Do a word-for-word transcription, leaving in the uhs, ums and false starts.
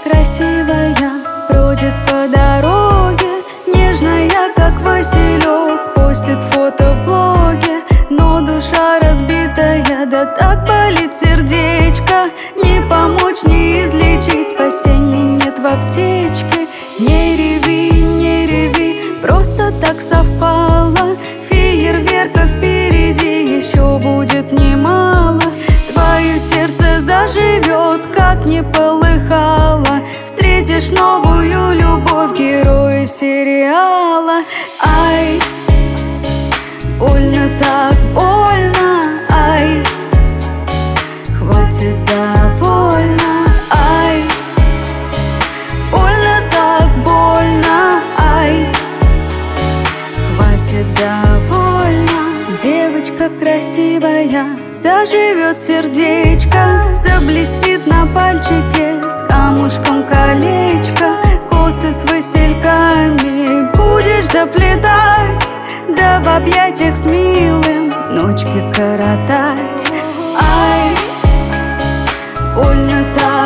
красивая бродит по дороге, нежная, как василек, постит фото в блоге. Но душа разбитая, да так болит сердечко. Не помочь, не излечить, спасения нет в аптечке. Не реви, не реви, просто так совпало. Фейерверка впереди еще будет немало. Твое сердце заживет, как не полыхало. Встретишь новую любовь, героя сериала. Ай, больно, так больно, ай, хватит, довольно, ай, больно, так больно, ай, хватит, довольно. Девочка красивая, заживет сердечко, заблестит на пальчике с камушком колечко. Косы с васильками будешь заплетать, да в объятиях с милым ночки коротать. Ай, больно, так